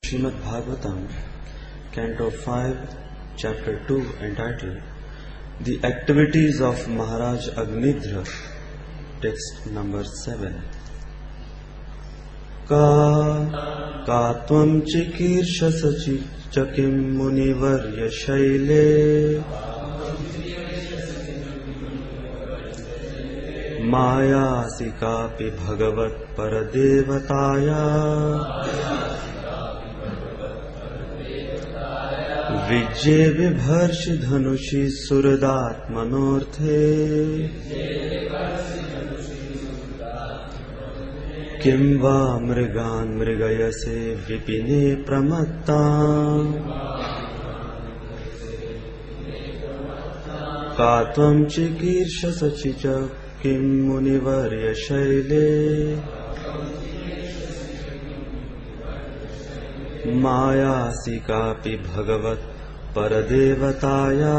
Srimad Bhagavatam, Canto 5, Chapter 2, entitled The Activities of Maharaj Agnidhra, text number 7. Ka tvam chikirshasa chakim munivarya shaile Mayasi kapi bhagavat paradevataya Vijye vibharshi dhanushi suradat manorthe Kimva mrigan mrigayase vipine pramatta Katvam chikirshasa chicha Kim munivarya shaile Mayasi kapi bhagavat paradevataya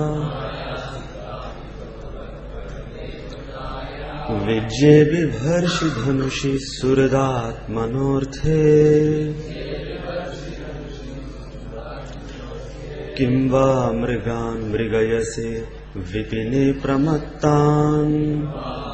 Vijye vibharshi dhanushi suradat manorthe Kimva mrigan mrigayase vipine pramattan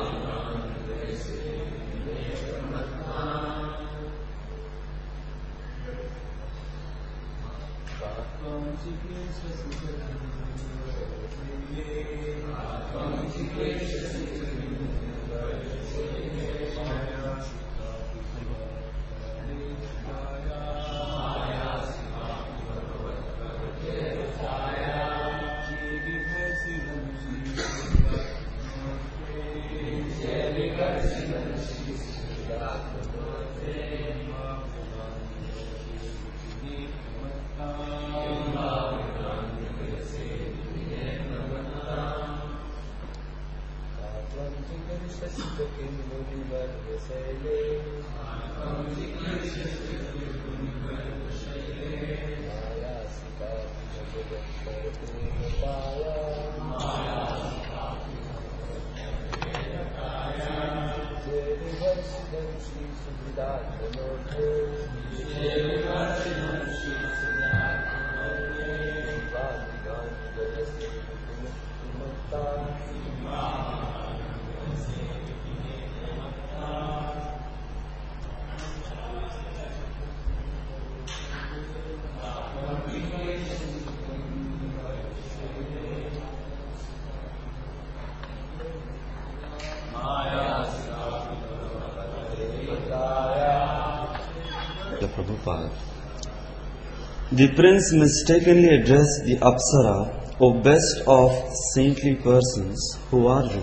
The prince mistakenly addressed the Apsara, O best of saintly persons, who are you?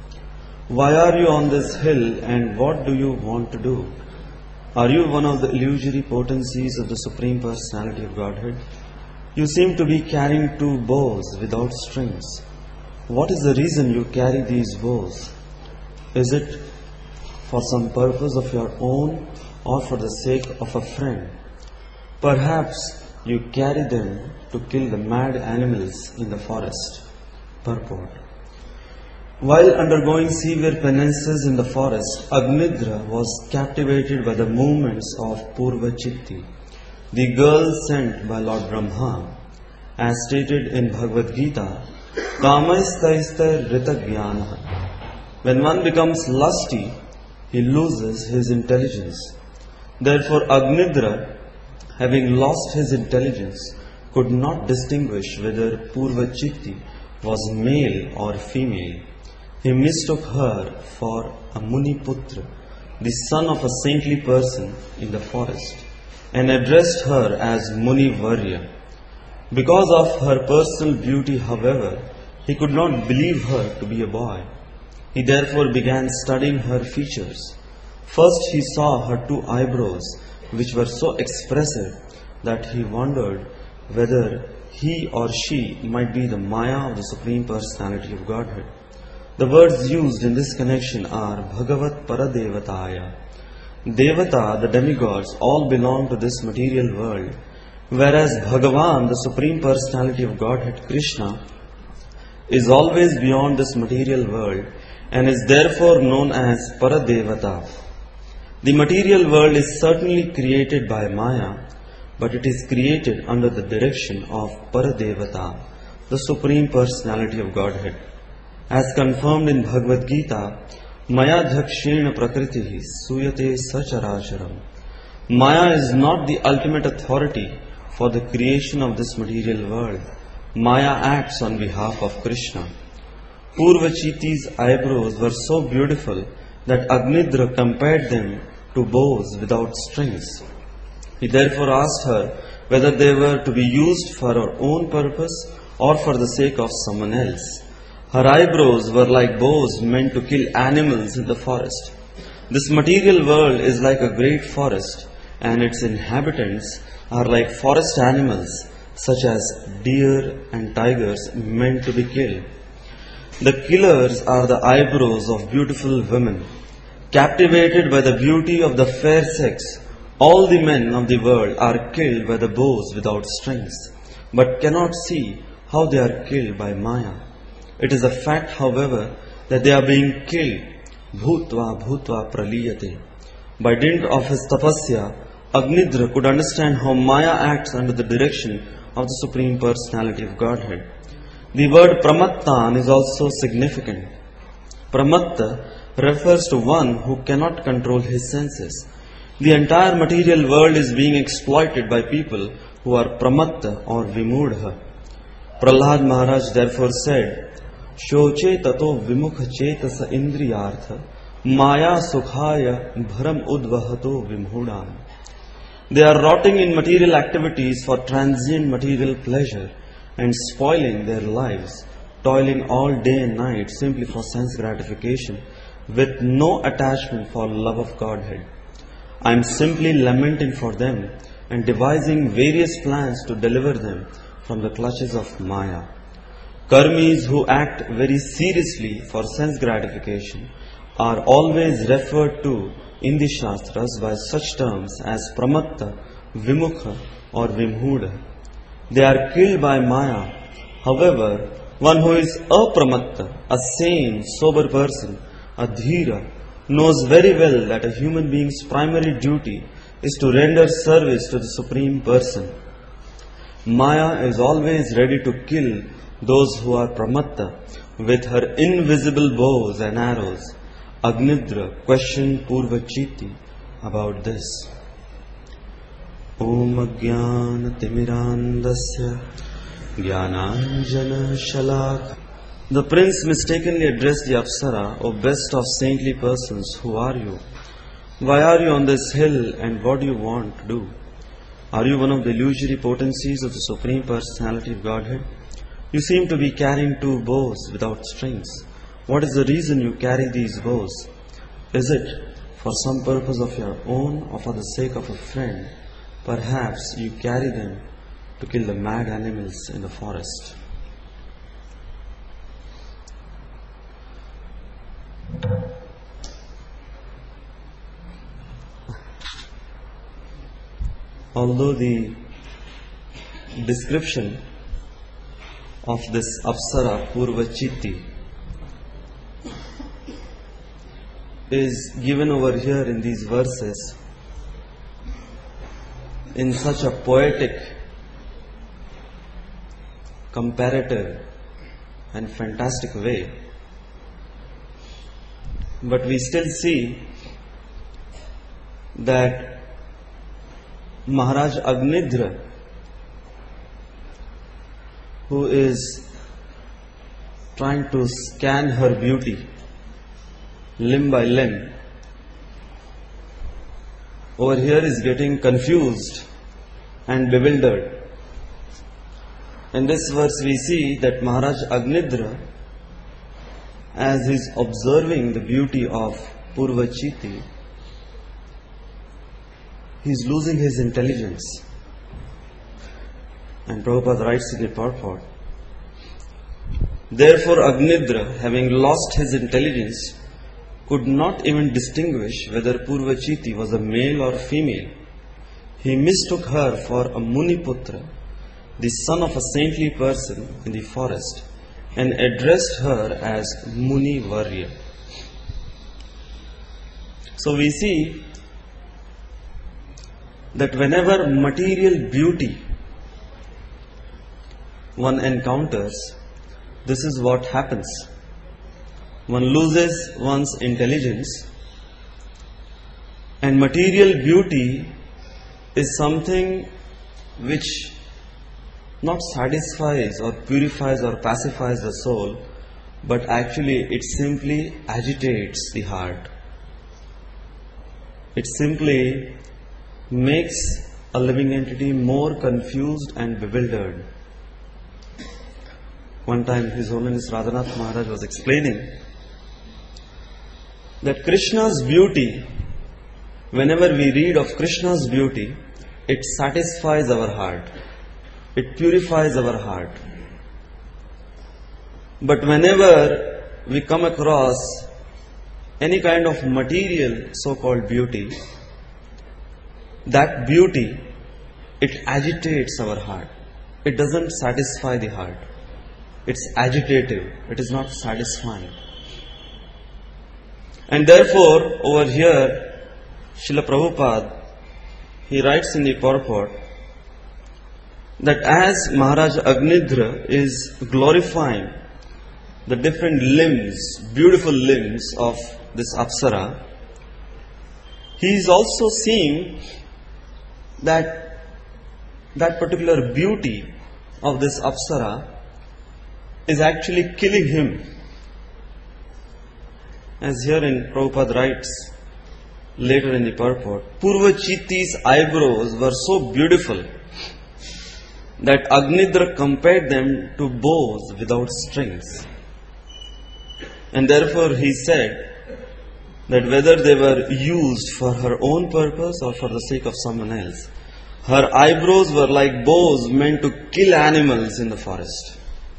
Why are you on this hill and what do you want to do? Are you one of the illusory potencies of the Supreme Personality of Godhead? You seem to be carrying two bows without strings. What is the reason you carry these bows? Is it for some purpose of your own or for the sake of a friend? Perhaps you carry them to kill the mad animals in the forest. Purport. While undergoing severe penances in the forest, Agnidhra was captivated by the movements of Purvachitti, the girl sent by Lord Brahma. As stated in Bhagavad Gita, Kamaistaistai Ritagyana. When one becomes lusty, he loses his intelligence. Therefore, Agnidhra, having lost his intelligence, could not distinguish whether Purvachitti was male or female. He mistook her for a Muniputra, the son of a saintly person in the forest, and addressed her as Munivarya. Because of her personal beauty, however, he could not believe her to be a boy. He therefore began studying her features. First he saw her two eyebrows, which were so expressive that he wondered whether he or she might be the Maya of the Supreme Personality of Godhead. The words used in this connection are Bhagavat Paradevataya. Devata, the demigods, all belong to this material world, whereas Bhagavan, the Supreme Personality of Godhead, Krishna, is always beyond this material world and is therefore known as Paradevata. The material world is certainly created by Maya, but it is created under the direction of Paradevata, the Supreme Personality of Godhead. As confirmed in Bhagavad Gita, Maya dhakshena prakritihi suyate sacharacharam. Maya is not the ultimate authority for the creation of this material world. Maya acts on behalf of Krishna. Purvachiti's eyebrows were so beautiful that Agnidra compared them to bows without strings. He therefore asked her whether they were to be used for her own purpose or for the sake of someone else. Her eyebrows were like bows meant to kill animals in the forest. This material world is like a great forest, and its inhabitants are like forest animals such as deer and tigers meant to be killed. The killers are the eyebrows of beautiful women. Captivated by the beauty of the fair sex, all the men of the world are killed by the bows without strings, but cannot see how they are killed by Maya. It is a fact, however, that they are being killed bhutva bhutva praliyate. By dint of his tapasya, Agnidra could understand how Maya acts under the direction of the Supreme Personality of Godhead. The word pramattan is also significant. Pramatta refers to one who cannot control his senses. The entire material world is being exploited by people who are pramatta or vimudha. Prahlad Maharaj therefore said, Shoche tato vimukha chetasa indriyartha maya sukhaya bharam udvahato vimhudan. They are rotting in material activities for transient material pleasure and spoiling their lives, toiling all day and night simply for sense gratification, with no attachment for love of Godhead. I am simply lamenting for them and devising various plans to deliver them from the clutches of Maya. Karmis who act very seriously for sense gratification are always referred to in the Shastras by such terms as Pramatta, Vimukha or Vimhuda. They are killed by Maya. However, one who is apramatta, a sane, sober person, a dhira, knows very well that a human being's primary duty is to render service to the Supreme Person. Maya is always ready to kill those who are pramatta with her invisible bows and arrows. Agnidra questioned Purvachiti about this. Om Ajnana Timirandasya Jnananjana Shalak. The prince mistakenly addressed the Apsara, O best of saintly persons, who are you? Why are you on this hill and what do you want to do? Are you one of the illusory potencies of the Supreme Personality of Godhead? You seem to be carrying 2 bows without strings. What is the reason you carry these bows? Is it for some purpose of your own or for the sake of a friend? Perhaps you carry them to kill the mad animals in the forest. Although the description of this Apsara Purvachiti is given over here in these verses in such a poetic, comparative and fantastic way, but we still see that Maharaj Agnidra, who is trying to scan her beauty limb by limb, over here is getting confused and bewildered. In this verse we see that Maharaj Agnidra, as he is observing the beauty of Purvachiti, he is losing his intelligence. And Prabhupada writes in the purport, therefore Agnidra, having lost his intelligence, could not even distinguish whether Purvachiti was a male or female. He mistook her for a Muniputra, the son of a saintly person in the forest, and addressed her as Muni Varya. So we see that whenever material beauty one encounters, this is what happens. One loses one's intelligence, and material beauty is something which not satisfies or purifies or pacifies the soul, but actually it simply agitates the heart. It simply makes a living entity more confused and bewildered. One time His Holiness Radhanath Maharaj was explaining that Krishna's beauty, whenever we read of Krishna's beauty, it satisfies our heart. It purifies our heart. But whenever we come across any kind of material so-called beauty, that beauty, it agitates our heart. It doesn't satisfy the heart. It's agitative. It is not satisfying. And therefore, over here, Srila Prabhupada, he writes in the purport that as Maharaj Agnidhra is glorifying the different limbs, beautiful limbs of this Apsara, he is also seeing that particular beauty of this Apsara is actually killing him. As herein Prabhupada writes later in the purport, Purvachiti's eyebrows were so beautiful that Agnidhra compared them to bows without strings. And therefore he said that whether they were used for her own purpose or for the sake of someone else, her eyebrows were like bows meant to kill animals in the forest.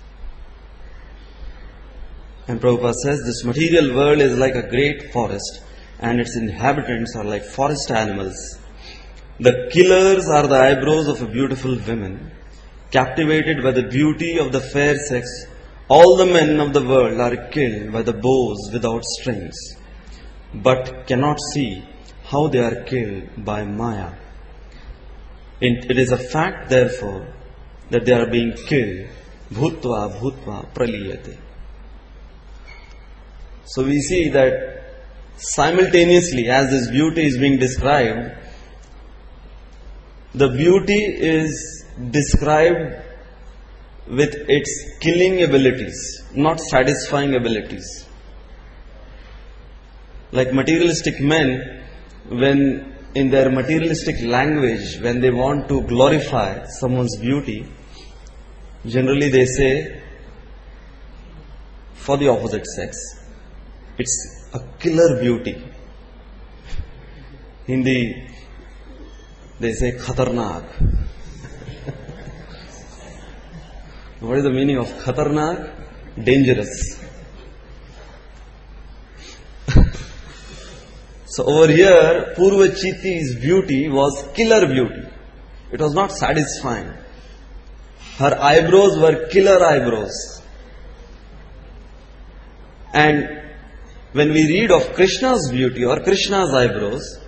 And Prabhupada says this material world is like a great forest and its inhabitants are like forest animals. The killers are the eyebrows of a beautiful woman. Captivated by the beauty of the fair sex, all the men of the world are killed by the bows without strings, but cannot see how they are killed by Maya. It is a fact, therefore, that they are being killed. Bhutva bhutva praliyate. So we see that simultaneously, as this beauty is being described, the beauty is described with its killing abilities, not satisfying abilities. Like materialistic men, when in their materialistic language, when they want to glorify someone's beauty, generally they say for the opposite sex, it's a killer beauty. Hindi, they say khatarnak. What is the meaning of khatarnak? Dangerous. So over here, Purvachiti's beauty was killer beauty. It was not satisfying. Her eyebrows were killer eyebrows. And when we read of Krishna's beauty or Krishna's eyebrows,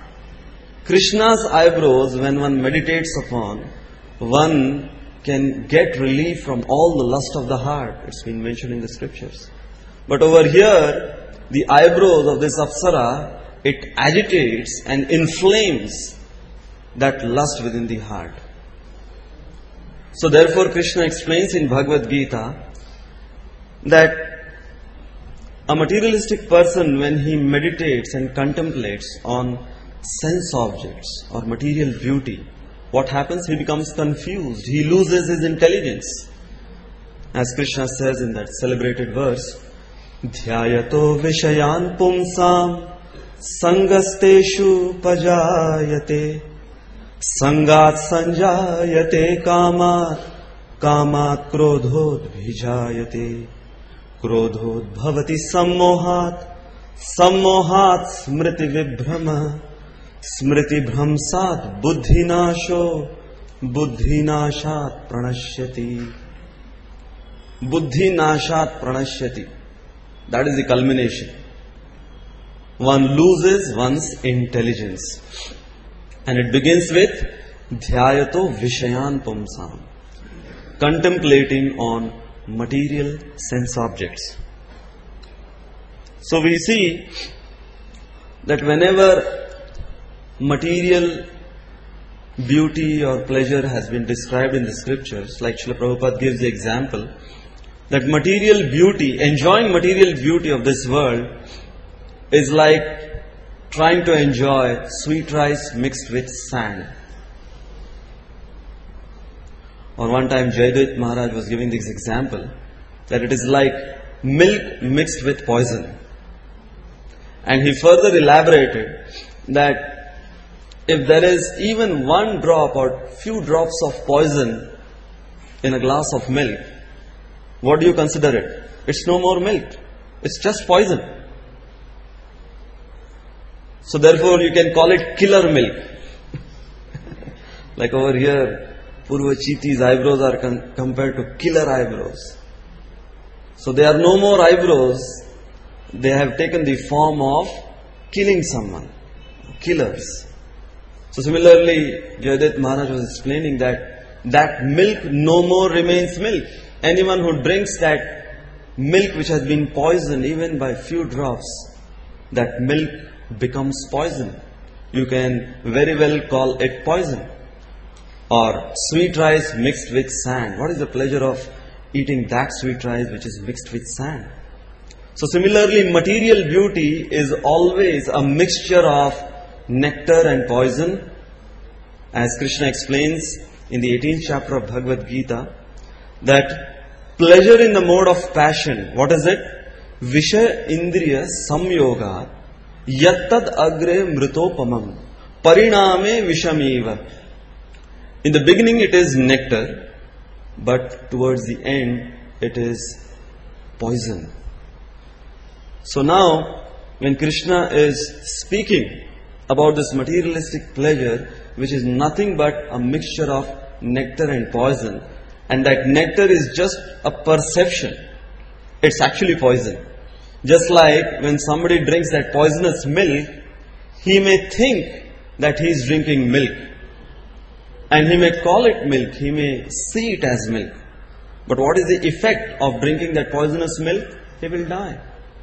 when one meditates upon, one can get relief from all the lust of the heart. It's been mentioned in the scriptures. But over here, the eyebrows of this Apsara, it agitates and inflames that lust within the heart. So therefore Krishna explains in Bhagavad Gita that a materialistic person, when he meditates and contemplates on sense objects or material beauty, what happens? He becomes confused. He loses his intelligence. As Krishna says in that celebrated verse, Dhyayato Vishayan Pumsam Sangasteshu Pajayate Sangat Sanjayate Kamat Kamat Krodhod Bhijayate Krodhod Bhavati Sammohat Sammohat Smriti Vibhrama Smriti Bhramsat Buddhinasho Buddhinashat Pranashyati. Buddhinashat Pranashyati. That is the culmination. One loses one's intelligence. And it begins with Dhyayato Vishayan Pumsam, contemplating on material sense objects. So we see that whenever material beauty or pleasure has been described in the scriptures, like Srila Prabhupada gives the example, that material beauty, enjoying material beauty of this world is like trying to enjoy sweet rice mixed with sand. Or one time Jayadvaita Maharaj was giving this example, that it is like milk mixed with poison. And he further elaborated that if there is even one drop or few drops of poison in a glass of milk, what do you consider it? It's no more milk. It's just poison. So therefore you can call it killer milk. Like over here, Purva Chiti's eyebrows are compared to killer eyebrows. So they are no more eyebrows. They have taken the form of killing someone. Killers. So similarly, Jayadvaita Maharaj was explaining that milk no more remains milk. Anyone who drinks that milk which has been poisoned even by few drops, that milk becomes poison. You can very well call it poison. Or sweet rice mixed with sand. What is the pleasure of eating that sweet rice which is mixed with sand? So similarly, material beauty is always a mixture of nectar and poison. As Krishna explains in the 18th chapter of Bhagavad Gita, that pleasure in the mode of passion, what is it? Vishaya Indriya Samyoga Yattad Agre Mritopamam Pariname Vishameva. In the beginning it is nectar, but towards the end it is poison. So now, when Krishna is speaking about this materialistic pleasure, which is nothing but a mixture of nectar and poison, and that nectar is just a perception, it's actually poison. Just like when somebody drinks that poisonous milk, he may think that he is drinking milk, and he may call it milk, he may see it as milk. But what is the effect of drinking that poisonous milk? He will die.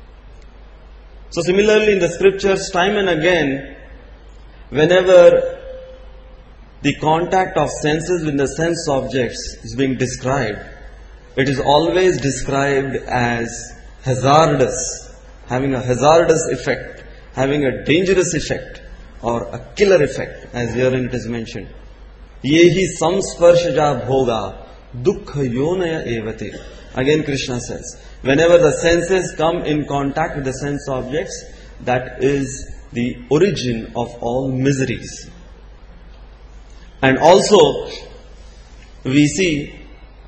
So similarly in the scriptures, time and again, whenever the contact of senses with the sense objects is being described, it is always described as hazardous, having a hazardous effect, having a dangerous effect, or a killer effect, as herein it is mentioned. Yehi samsparshaja bhoga dukkha yonaya evate. Again Krishna says, whenever the senses come in contact with the sense objects, that is the origin of all miseries. And also, we see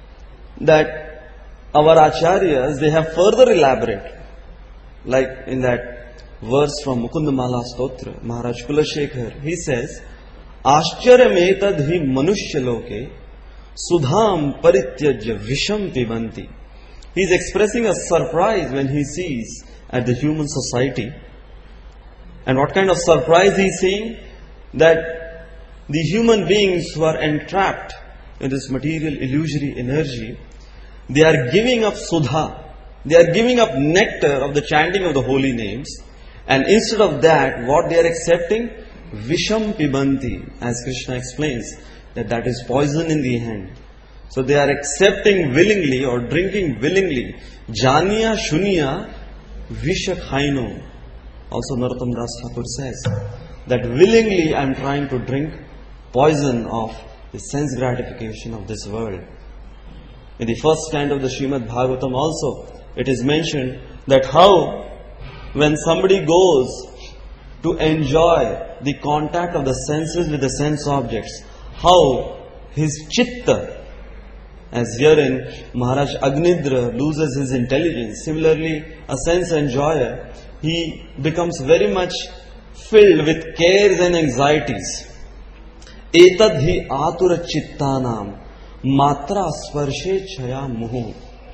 that our acharyas, they have further elaborated, like in that verse from Mukundamala Stotra, Maharaj Kulashekar, he says, Ascharyametad hi manushya loke sudham parityajya visham pibanti. He is expressing a surprise when he sees at the human society. And what kind of surprise he is seeing? That the human beings who are entrapped in this material illusory energy, they are giving up sudha, they are giving up nectar of the chanting of the holy names, and instead of that, what they are accepting? Visham pibanti, as Krishna explains, that is poison in the hand. So they are accepting willingly or drinking willingly. Janiya Shunya Vishakhaino. Also Narottam Das Thakur says that willingly I am trying to drink poison of the sense gratification of this world. In the first stand of the Srimad Bhagavatam also, it is mentioned that how when somebody goes to enjoy the contact of the senses with the sense objects, how his chitta, as herein Maharaj Agnidra loses his intelligence. Similarly, a sense enjoyer, he becomes very much filled with cares and anxieties. Etad hi atura chittanam matra sparshe chaya muhu.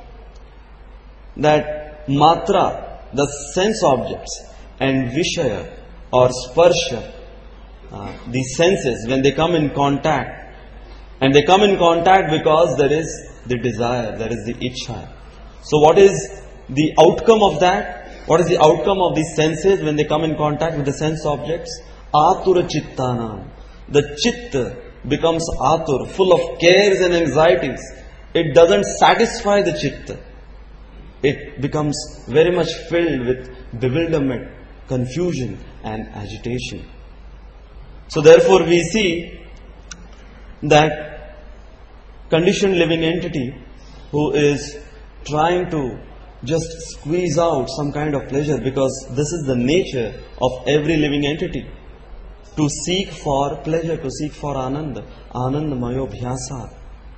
That matra, the sense objects, and vishaya or sparsha, these senses, when they come in contact, and they come in contact because there is the desire, there is the ichha. So what is the outcome of that? What is the outcome of these senses when they come in contact with the sense objects? Atura chittanam. The chitta becomes atur, full of cares and anxieties. It doesn't satisfy the chitta. It becomes very much filled with bewilderment, confusion and agitation. So therefore we see that conditioned living entity who is trying to just squeeze out some kind of pleasure, because this is the nature of every living entity, to seek for pleasure, to seek for ananda, anandamayo bhyasa.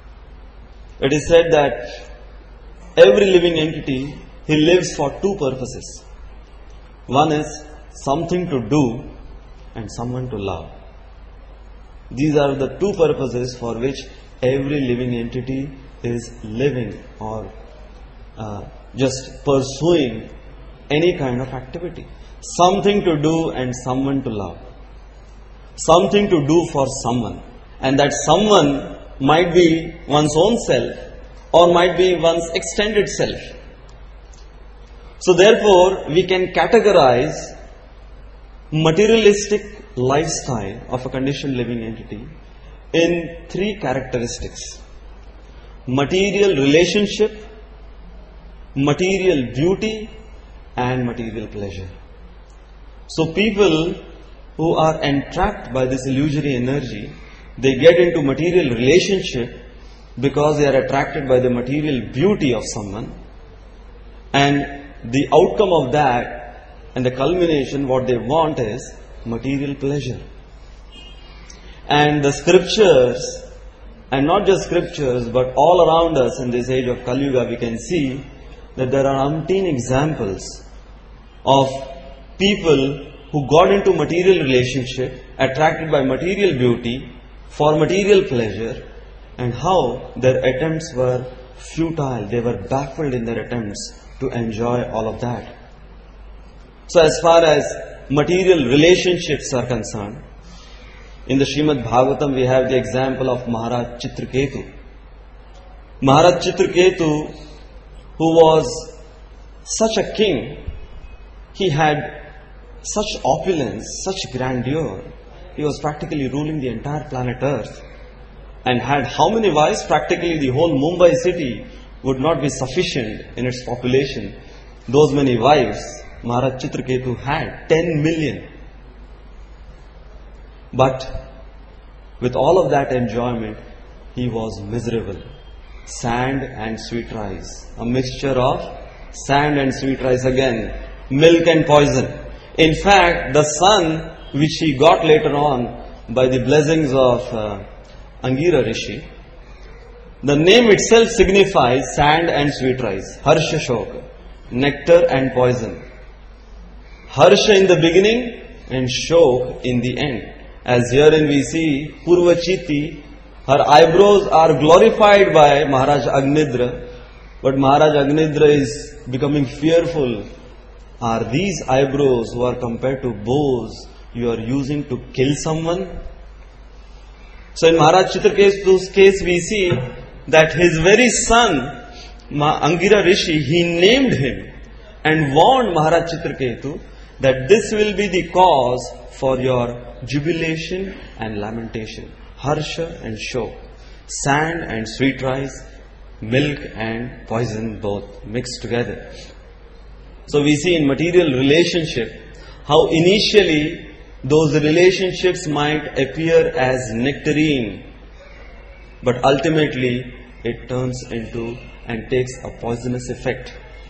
It is said that every living entity, he lives for two purposes. One is something to do and someone to love. These are the two purposes for which every living entity is living or just pursuing any kind of activity. Something to do and someone to love. Something to do for someone. And that someone might be one's own self or might be one's extended self. So therefore, we can categorize materialistic lifestyle of a conditioned living entity in three characteristics: material relationship, material beauty and material pleasure. So people who are entrapped by this illusory energy, they get into material relationship because they are attracted by the material beauty of someone, and the outcome of that and the culmination, what they want is material pleasure. And the scriptures, and not just scriptures but all around us in this age of Kali Yuga, we can see that there are umpteen examples of people who got into material relationship, attracted by material beauty, for material pleasure, and how their attempts were futile. They were baffled in their attempts to enjoy all of that. So as far as material relationships are concerned, in the Srimad Bhagavatam we have the example of Maharaj Chitraketu. Maharaj Chitraketu, who was such a king, he had such opulence, such grandeur. He was practically ruling the entire planet Earth, and had how many wives? Practically the whole Mumbai city would not be sufficient in its population. Those many wives Maharaj Chitraketu had, 10 million. But with all of that enjoyment, he was miserable. Sand and sweet rice. A mixture of sand and sweet rice again. Milk and poison. In fact, the son which he got later on by the blessings of Angira Rishi, the name itself signifies sand and sweet rice. Harsha Shok, nectar and poison. Harsha in the beginning and Shok in the end. As herein we see Purvachiti, her eyebrows are glorified by Maharaj Agnidra, but Maharaj Agnidra is becoming fearful. Are these eyebrows who are compared to bows you are using to kill someone? So in Maharaj Chitraketu's case we see that his very son, Angira Rishi, he named him and warned Maharaj Chitraketu that this will be the cause for your jubilation and lamentation. Harsha and Shok, sand and sweet rice, milk and poison both mixed together. So we see in material relationship how initially those relationships might appear as nectarine, but ultimately it turns into and takes a poisonous effect.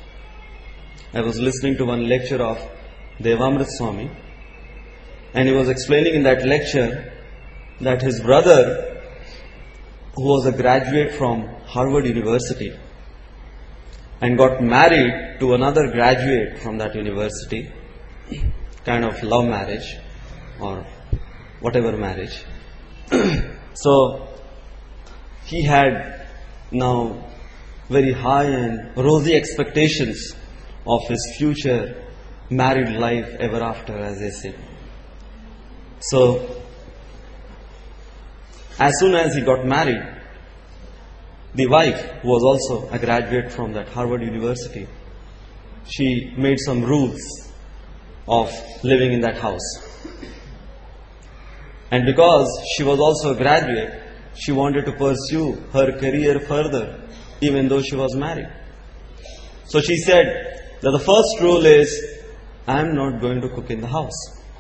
I was listening to one lecture of Devamrit Swami, and he was explaining in that lecture that his brother, who was a graduate from Harvard University and got married to another graduate from that university, kind of love marriage or whatever marriage. So he had now very high and rosy expectations of his future married life ever after, as they say. So As soon as he got married, the wife, who was also a graduate from that Harvard University, she made some rules of living in that house. And because she was also a graduate, she wanted to pursue her career further, even though she was married. So she said that the first rule is, I am not going to cook in the house,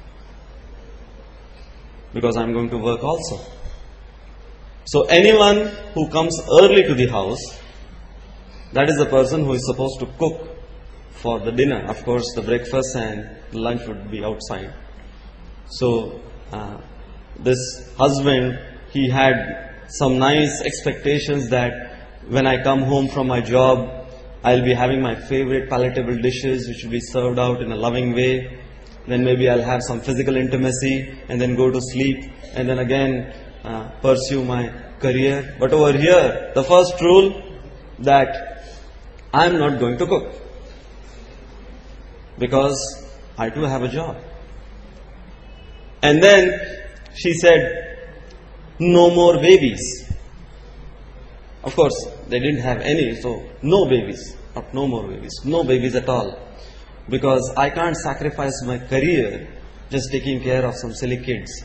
because I am going to work also. So anyone who comes early to the house, that is the person who is supposed to cook for the dinner. Of course, the breakfast and lunch would be outside. So this husband, he had some nice expectations that when I come home from my job, I'll be having my favorite palatable dishes which will be served out in a loving way. Then maybe I'll have some physical intimacy and then go to sleep and then again pursue my career. But over here, the first rule, that I'm not going to cook, because I too have a job. And then she said, no more babies. Of course, they didn't have any, so no babies, not no more babies, no babies at all. Because I can't sacrifice my career just taking care of some silly kids.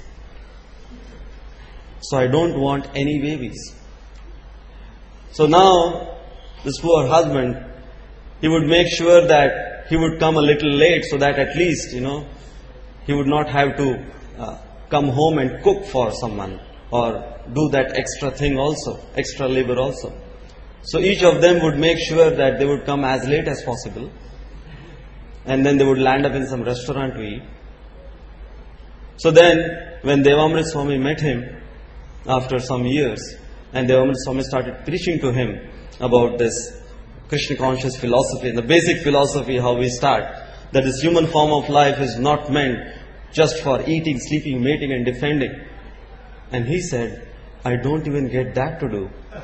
So I don't want any babies. So now, this poor husband, he would make sure that he would come a little late so that at least, he would not have to come home and cook for someone or do that extra thing also, extra labor also. So each of them would make sure that they would come as late as possible, and then they would land up in some restaurant to eat. So then, when Devamrit Swami met him after some years, and Devamrit Swami started preaching to him about this Krishna conscious philosophy, and the basic philosophy how we start, that this human form of life is not meant just for eating, sleeping, mating and defending. And he said, I don't even get that to do.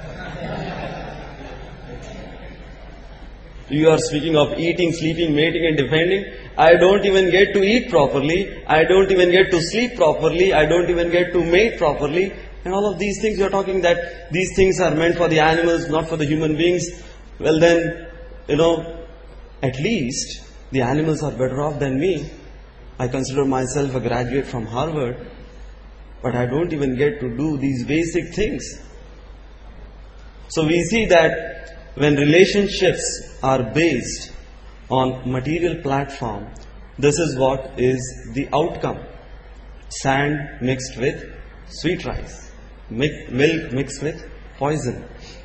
You are speaking of eating, sleeping, mating and defending. I don't even get to eat properly. I don't even get to sleep properly. I don't even get to mate properly. And all of these things, you are talking that these things are meant for the animals, not for the human beings. Well then, at least the animals are better off than me. I consider myself a graduate from Harvard, but I don't even get to do these basic things. So we see that when relationships are based on material platform, this is what is the outcome. Sand mixed with sweet rice, milk mixed with poison.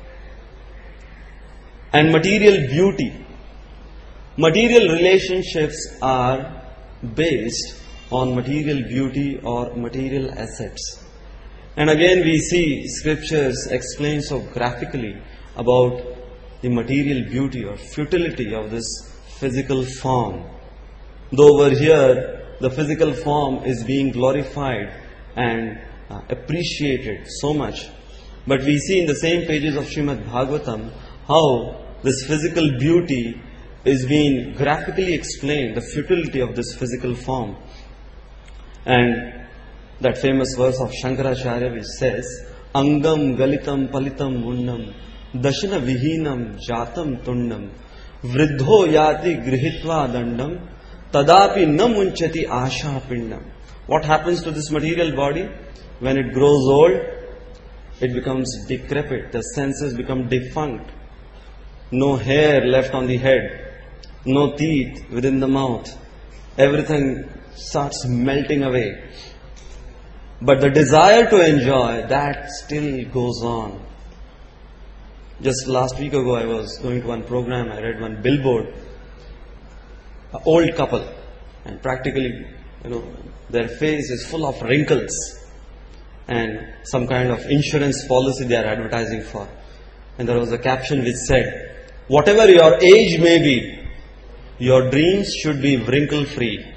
And material beauty. Material relationships are based on material beauty or material assets. And again we see scriptures explain so graphically about the material beauty or futility of this physical form. Though over here the physical form is being glorified and appreciated so much, but we see in the same pages of Srimad Bhagavatam how this physical beauty is being graphically explained, the futility of this physical form. And that famous verse of Shankaracharya which says, Angam galitam palitam munnam dashana vihinam jatam tundam vriddho yati grihitva dandam tadapi na munchati asha pindam. What happens to this material body? When it grows old, it becomes decrepit, the senses become defunct. No hair left on the head, no teeth within the mouth. Everything starts melting away. But the desire to enjoy, that still goes on. Just last week ago, I was going to one program, I read one billboard. An old couple, and practically, their face is full of wrinkles, and some kind of insurance policy they are advertising for. And there was a caption which said, whatever your age may be, your dreams should be wrinkle-free.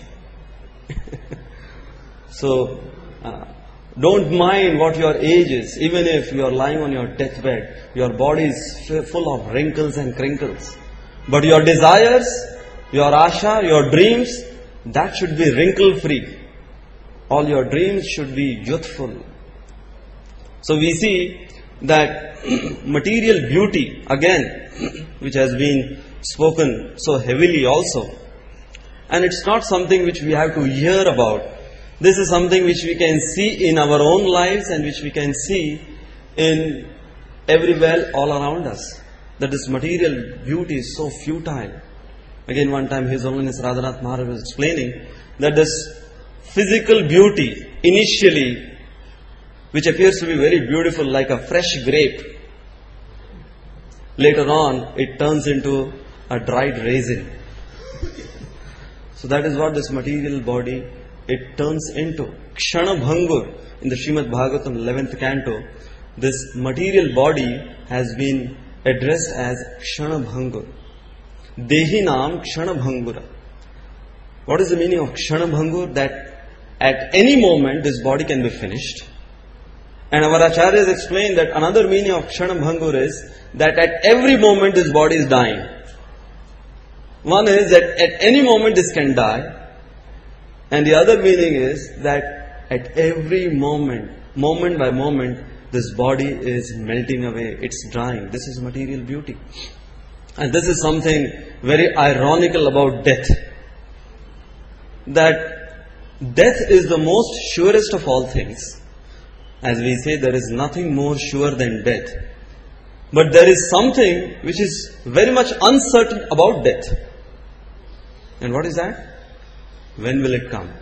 So, don't mind what your age is. Even if you are lying on your deathbed, your body is full of wrinkles and crinkles. But your desires, your asha, your dreams, that should be wrinkle-free. All your dreams should be youthful. So we see that material beauty, again, which has been spoken so heavily also, and it's not something which we have to hear about. This is something which we can see in our own lives and which we can see in everywhere all around us. That this material beauty is so futile. Again, one time His Holiness Radhanath Maharaj was explaining that this physical beauty, initially, which appears to be very beautiful like a fresh grape, later on it turns into a dried raisin. So that is what this material body, it turns into. Kshana Bhangur, in the Srimad Bhagavatam 11th canto, this material body has been addressed as Kshana Bhangur. Dehinam Kshana Bhangura. What is the meaning of Kshana Bhangur? That at any moment this body can be finished. And our acharyas explain that another meaning of Kshana Bhangur is that at every moment this body is dying. One is that at any moment this can die. And the other meaning is that at every moment, moment by moment, this body is melting away, it's drying. This is material beauty. And this is something very ironical about death. That death is the most surest of all things. As we say, there is nothing more sure than death. But there is something which is very much uncertain about death. And what is that? When will it come?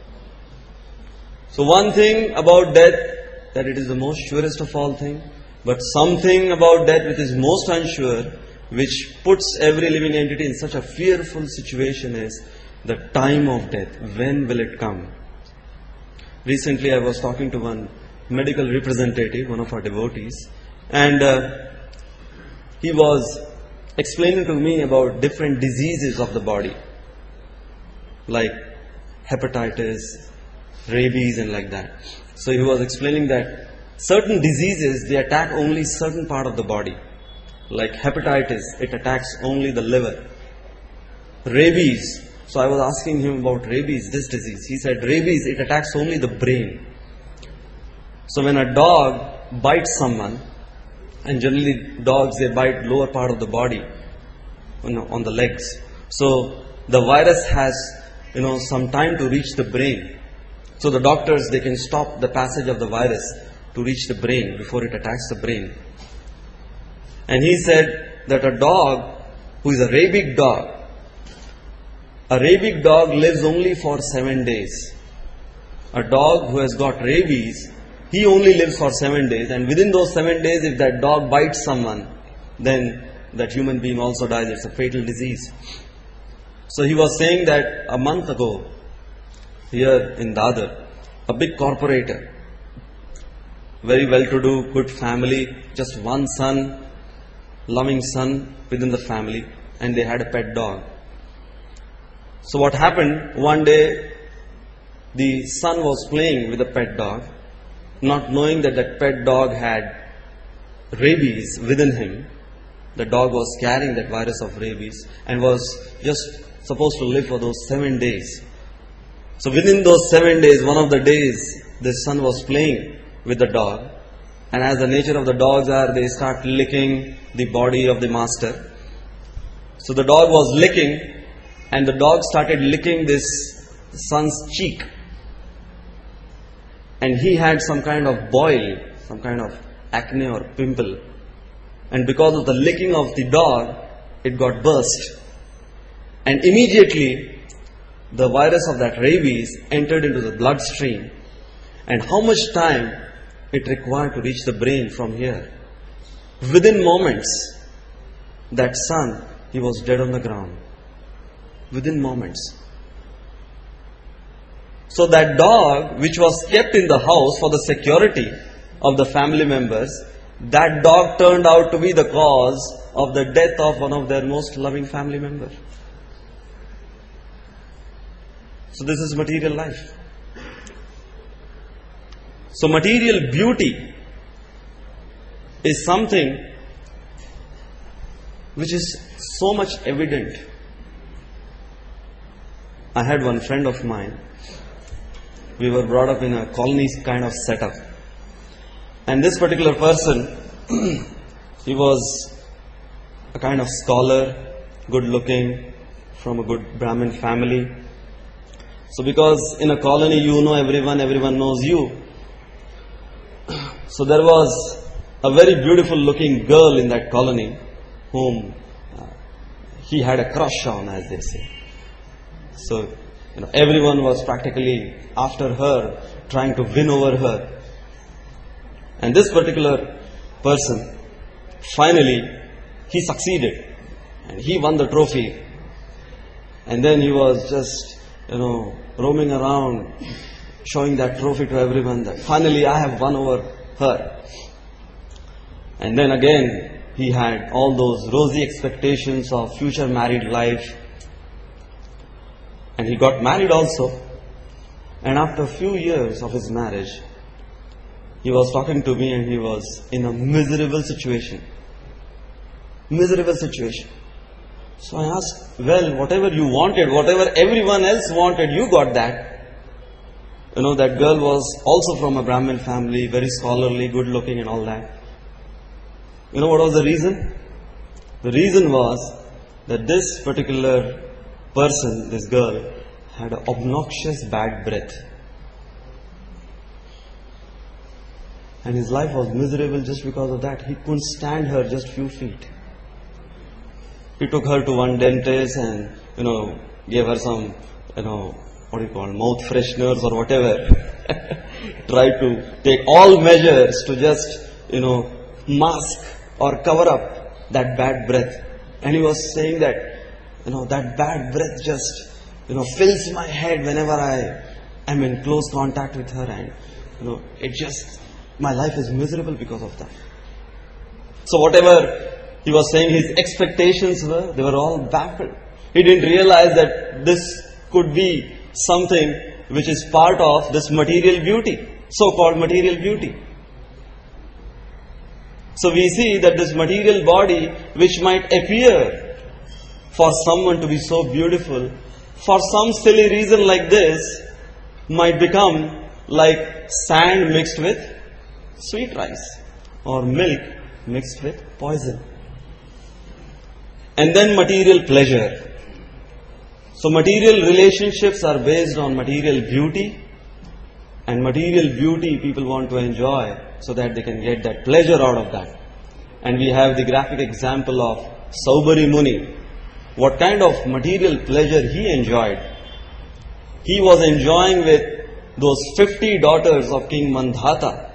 So one thing about death, that it is the most surest of all things. But something about death which is most unsure, which puts every living entity in such a fearful situation, is the time of death. When will it come? Recently I was talking to one medical representative, one of our devotees, and he was explaining to me about different diseases of the body, like hepatitis, rabies and like that. So he was explaining that certain diseases, they attack only certain part of the body. Like hepatitis, it attacks only the liver. Rabies, so I was asking him about rabies, this disease. He said rabies, it attacks only the brain. So when a dog bites someone, and generally dogs, they bite lower part of the body, on the legs. So the virus has, some time to reach the brain. So the doctors, they can stop the passage of the virus to reach the brain before it attacks the brain. And he said that a dog who is a rabic dog lives only for 7 days. A dog who has got rabies, he only lives for 7 days, and within those 7 days, if that dog bites someone, then that human being also dies. It's a fatal disease. So he was saying that a month ago, here in Dadar, a big corporator, very well-to-do, good family, just one son, loving son within the family, and they had a pet dog. So what happened, one day, the son was playing with the pet dog, not knowing that that pet dog had rabies within him. The dog was carrying that virus of rabies and was just supposed to live for those 7 days. So within those 7 days, one of the days, the son was playing with the dog. And as the nature of the dogs are, they start licking the body of the master. So the dog was licking, and the dog started licking this son's cheek. And he had some kind of boil, some kind of acne or pimple. And because of the licking of the dog, it got burst. And immediately, the virus of that rabies entered into the bloodstream. And how much time it required to reach the brain from here? Within moments, that son, he was dead on the ground. Within moments. So that dog, which was kept in the house for the security of the family members, that dog turned out to be the cause of the death of one of their most loving family members. So this is material life. So material beauty is something which is so much evident. I had one friend of mine. We were brought up in a colony kind of setup. And this particular person, he was a kind of scholar, good looking, from a good Brahmin family. So because in a colony you know everyone, everyone knows you. So there was a very beautiful looking girl in that colony whom he had a crush on, as they say. So everyone was practically after her, trying to win over her. And this particular person, finally, he succeeded. And he won the trophy. And then he was just, roaming around, showing that trophy to everyone that finally I have won over her. And then again, he had all those rosy expectations of future married life. And he got married also. And after a few years of his marriage, he was talking to me and he was in a miserable situation. Miserable situation. So I asked, well, whatever you wanted, whatever everyone else wanted, you got that. That girl was also from a Brahmin family, very scholarly, good looking and all that. What was the reason? The reason was that this particular person, this girl, had an obnoxious bad breath. And his life was miserable just because of that. He couldn't stand her just few feet. He took her to one dentist and, gave her some, mouth fresheners or whatever. Tried to take all measures to just, mask or cover up that bad breath. And he was saying that, that bad breath just, fills my head whenever I am in close contact with her, and, my life is miserable because of that. So whatever he was saying his expectations were, they were all baffled. He didn't realize that this could be something which is part of this material beauty, so-called material beauty. So we see that this material body, which might appear for someone to be so beautiful, for some silly reason like this, might become like sand mixed with sweet rice or milk mixed with poison. And then material pleasure. So material relationships are based on material beauty, and material beauty people want to enjoy so that they can get that pleasure out of that. And we have the graphic example of Saubhari Muni. What kind of material pleasure he enjoyed? He was enjoying with those 50 daughters of King Mandhata.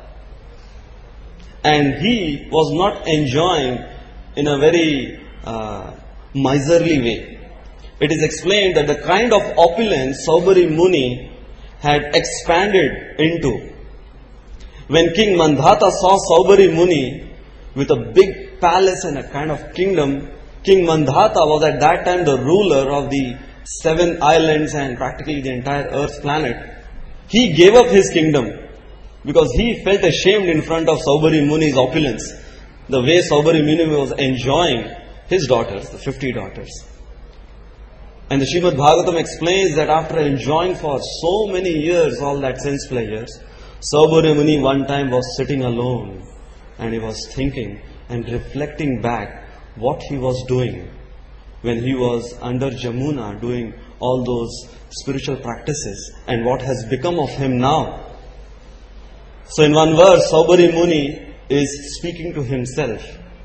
And he was not enjoying in a very miserly way. It is explained that the kind of opulence Saubhari Muni had expanded into. When King Mandhata saw Saubhari Muni with a big palace and a kind of kingdom, King Mandhata was at that time the ruler of the 7 islands and practically the entire earth planet. He gave up his kingdom because he felt ashamed in front of Saubhari Muni's opulence, the way Saubhari Muni was enjoying his daughters, the 50 daughters. And the Srimad Bhagavatam explains that after enjoying for so many years all that sense pleasures, Saubhari Muni one time was sitting alone and he was thinking and reflecting back what he was doing when he was under Jamuna doing all those spiritual practices and what has become of him now. So in one verse, Saubhari Muni is speaking to himself.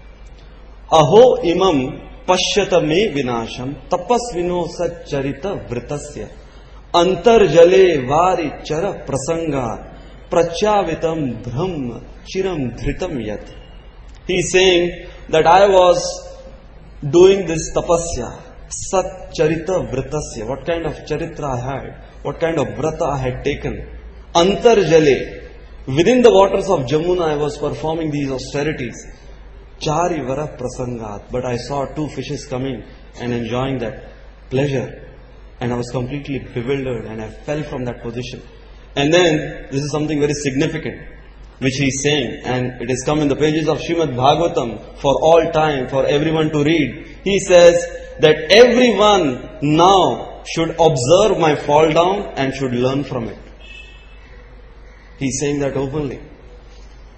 Aho imam pashyata me vinasham tapasvino satcharita vritasya antarjale vari chara prasanga prachavitam brahma chiram dhritam yat. He is saying that I was doing this tapasya, sat charita vritasya. What kind of charitra I had? What kind of vrata I had taken? Antarjale. Within the waters of Jamuna I was performing these austerities. Chari vara prasangat. But I saw 2 fishes coming and enjoying that pleasure. And I was completely bewildered and I fell from that position. And then, this is something very significant, which he is saying, and it has come in the pages of Srimad Bhagavatam for all time, for everyone to read. He says that everyone now should observe my fall down and should learn from it. He is saying that openly.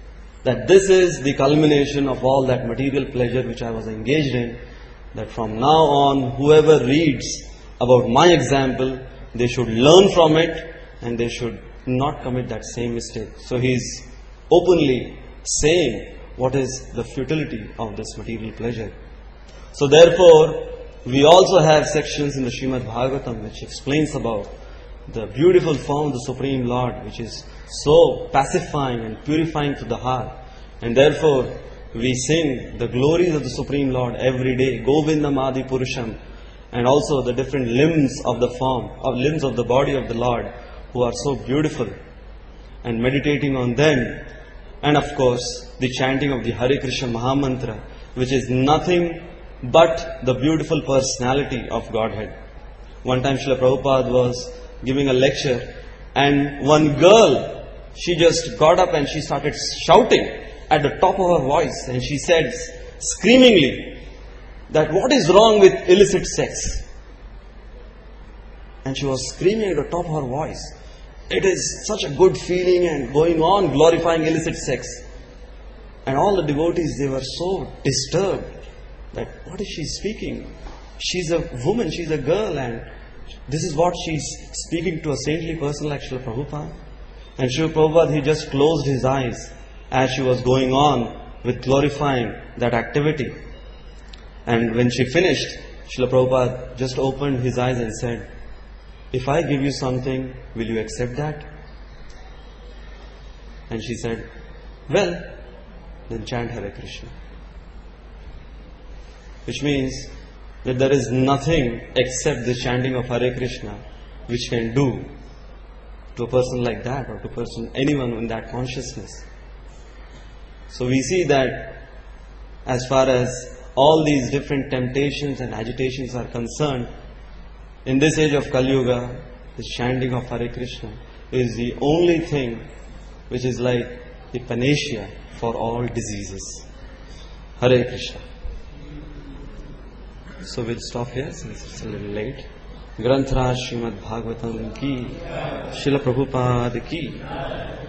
that this is the culmination of all that material pleasure which I was engaged in, that from now on, whoever reads about my example, they should learn from it and they should not commit that same mistake. So he is openly saying what is the futility of this material pleasure. So therefore, we also have sections in the Srimad Bhagavatam which explains about the beautiful form of the Supreme Lord, which is so pacifying and purifying to the heart. And therefore, we sing the glories of the Supreme Lord every day, Govindam Adi Purusham, and also the different limbs of the form, or limbs of the body of the Lord, who are so beautiful, and meditating on them. And of course, the chanting of the Hare Krishna Mahamantra, which is nothing but the beautiful personality of Godhead. One time Srila Prabhupada was giving a lecture, and one girl, she just got up and she started shouting at the top of her voice, and she said screamingly that what is wrong with illicit sex? And she was screaming at the top of her voice. It is such a good feeling and going on glorifying illicit sex. And all the devotees, they were so disturbed that what is she speaking? She's a woman, she's a girl, and this is what she's speaking to a saintly person like Srila Prabhupada. And Srila Prabhupada, he just closed his eyes as she was going on with glorifying that activity. And when she finished, Srila Prabhupada just opened his eyes and said, if I give you something, will you accept that? And she said, well, then chant Hare Krishna. Which means that there is nothing except the chanting of Hare Krishna which can do to a person like that, or to a person, anyone in that consciousness. So we see that as far as all these different temptations and agitations are concerned, in this age of Kali Yuga, the chanting of Hare Krishna is the only thing which is like the panacea for all diseases. Hare Krishna. So we'll stop here since it's a little late. Granth Raj Srimad Bhagavatam ki, Srila Prabhupada ki.